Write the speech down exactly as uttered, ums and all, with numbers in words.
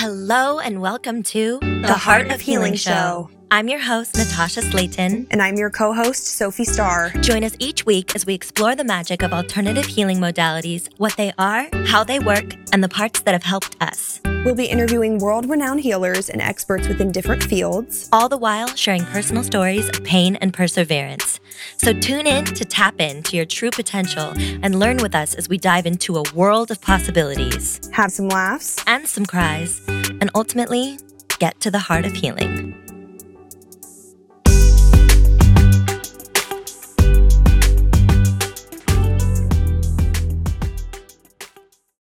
Hello and welcome to The, the Heart, Heart of Healing, Healing Show. I'm your host, Natasha Slayton. And I'm your co-host, Sophie Starr. Join us each week as we explore the magic of alternative healing modalities, what they are, how they work, and the parts that have helped us. We'll be interviewing world-renowned healers and experts within different fields, all the while sharing personal stories of pain and perseverance. So tune in to tap into your true potential and learn with us as we dive into a world of possibilities. Have some laughs and some cries, and ultimately get to the heart of healing.